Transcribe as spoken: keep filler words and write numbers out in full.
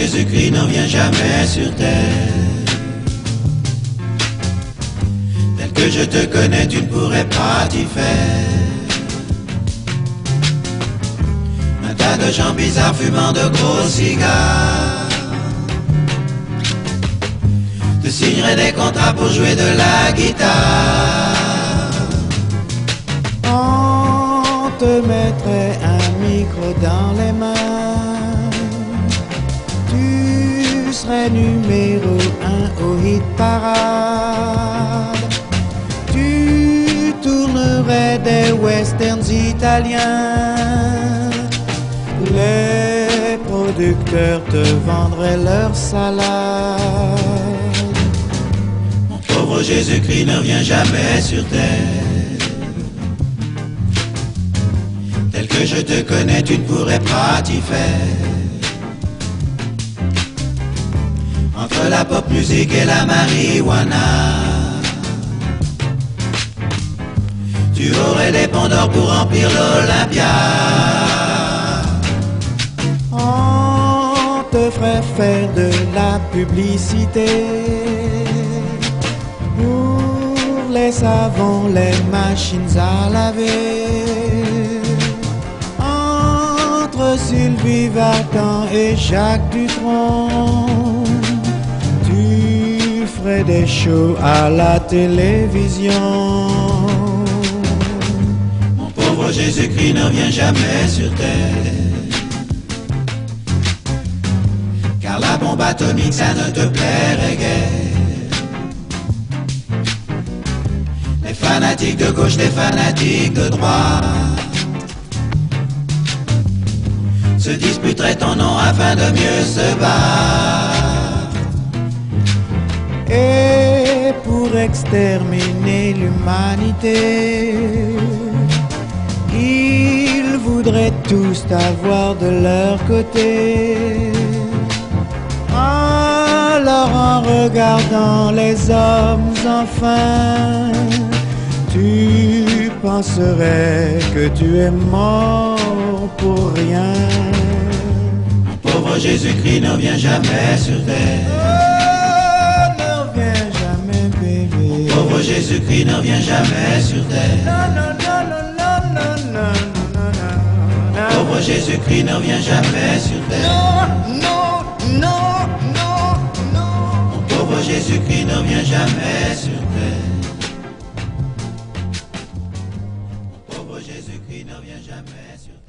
Jésus-Christ n'en vient jamais sur terre. Tel que je te connais, tu ne pourrais pas t'y faire. Un tas de gens bizarres fumant de gros cigares te signeraient des contrats pour jouer de la guitare. On te mettrait un micro dans les mains, tu serais numéro un au hit parade. Tu tournerais des westerns italiens, les producteurs te vendraient leur salade. Mon pauvre Jésus-Christ ne vient jamais sur terre. Tel que je te connais, tu ne pourrais pas t'y faire. Entre la pop musique et la marijuana, tu aurais des ponts d'or pour remplir l'Olympia. On te ferait faire de la publicité pour les savons, les machines à laver. Entre Sylvie Vartan et Jacques Dutronc, tu ferais des shows à la télévision. Mon pauvre Jésus-Christ ne vient jamais sur terre, car la bombe atomique ça ne te plairait guère. Les fanatiques de gauche, les fanatiques de droite se disputeraient ton nom afin de mieux se battre. Et pour exterminer l'humanité, ils voudraient tous t'avoir de leur côté. Alors en regardant les hommes enfin, tu penserais que tu es mort pour rien. Mon pauvre Jésus-Christ ne vient jamais sur terre. Oh, ne viens jamais, bébé. Mon pauvre Jésus-Christ ne vient jamais sur terre. Non, non, non, non, non, non, non, non, non. Mon pauvre Jésus-Christ ne vient jamais sur terre. Non, non, non, non. Mon pauvre Jésus-Christ ne vient jamais sur terre. Mon pauvre Jésus-Christ ne vient jamais sur terre.